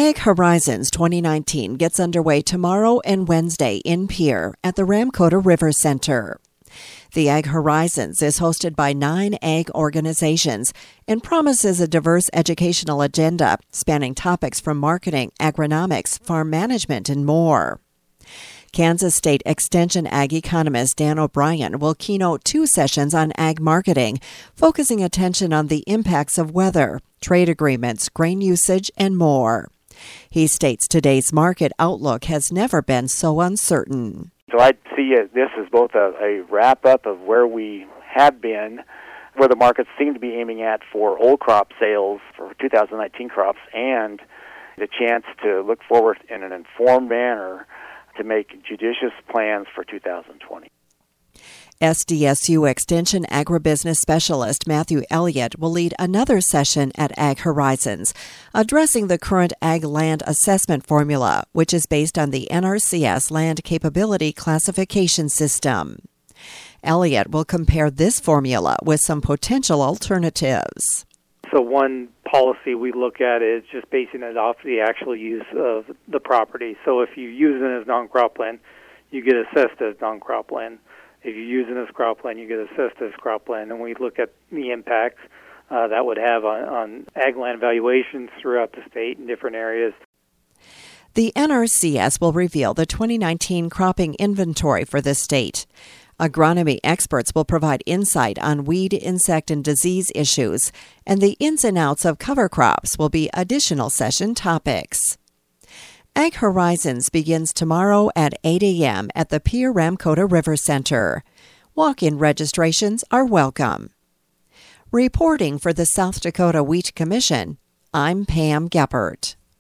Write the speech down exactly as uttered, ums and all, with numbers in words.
Ag Horizons twenty nineteen gets underway tomorrow and Wednesday in Pierre at the Ramkota River Center. The Ag Horizons is hosted by nine ag organizations and promises a diverse educational agenda spanning topics from marketing, agronomics, farm management, and more. Kansas State Extension ag economist Dan O'Brien will keynote two sessions on ag marketing, focusing attention on the impacts of weather, trade agreements, grain usage, and more. He states today's market outlook has never been so uncertain. So I see this as both a, a wrap-up of where we have been, where the markets seem to be aiming at for old crop sales for two thousand nineteen crops, and the chance to look forward in an informed manner to make judicious plans for two thousand twenty. S D S U Extension Agribusiness Specialist Matthew Elliott will lead another session at Ag Horizons, addressing the current ag land assessment formula, which is based on the N R C S Land Capability Classification System. Elliott will compare this formula with some potential alternatives. So one policy we look at is just basing it off the actual use of the property. So if you use it as non-cropland, you get assessed as non-cropland. If you use it as cropland, you get assessed as cropland. And we look at the impacts uh, that would have on, on ag land valuations throughout the state in different areas. The N R C S will reveal the twenty nineteen cropping inventory for the state. Agronomy experts will provide insight on weed, insect, and disease issues, and the ins and outs of cover crops will be additional session topics. Ag Horizons begins tomorrow at eight a.m. at the Pierre Ramkota River Center. Walk-in registrations are welcome. Reporting for the South Dakota Wheat Commission, I'm Pam Geppert.